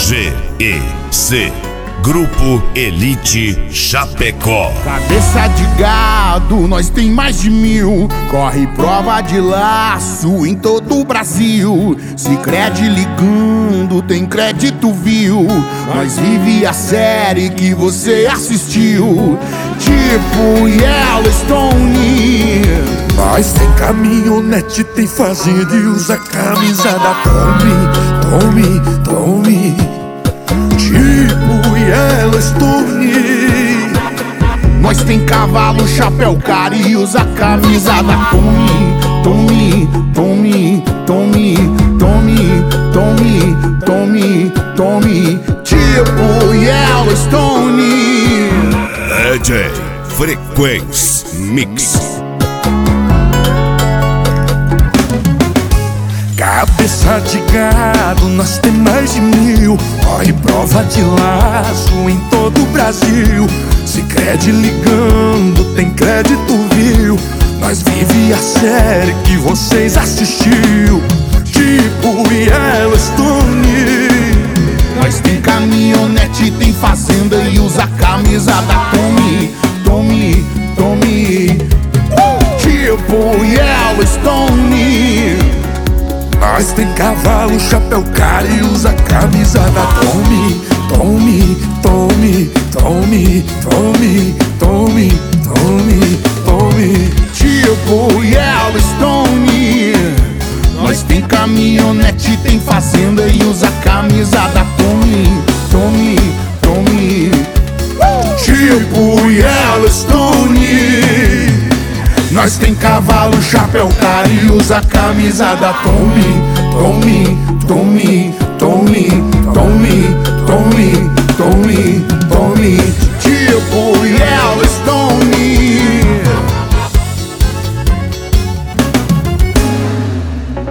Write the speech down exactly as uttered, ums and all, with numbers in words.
G E C Grupo Elite Chapecó. Cabeça de gado, nós tem mais de mil. Corre prova de laço em todo o Brasil. Sicredi ligando, tem crédito, viu? Nós vive a série que você assistiu, tipo Yellowstone. Nós tem caminhonete, tem fazenda e usa camisa da Tommy, Tommy, Tommy, tipo Yellowstone. Nós tem cavalo, chapéu caro e usa camisa da Tommy, Tommy, Tommy, Tommy, Tommy, Tommy, Tommy, Tommy, tipo Yellowstone. D J Frequência Mix. Cabeça de gado, nós tem mais de mil. Corre prova de laço em todo o Brasil. Sicredi ligando, tem crédito, viu? Nós vive a série que vocês assistiu, tipo Yellowstone. Nós tem caminhonete, tem fazenda e usa camisa da Tommy, Tommy, Tommy, tipo Yellowstone. Nós tem cavalo, chapéu caro e usa camisa da Tommy, Tommy, Tommy, Tommy, Tommy, Tommy, Tommy, Tommy, tipo Yellowstone. Nós tem caminhonete, tem fazenda e usa camisa da Tommy, Tommy, Tommy, tipo Yellowstone. Nós tem cavalo, chapéu caro e usa camisa da Tommy, Tommy, Tommy,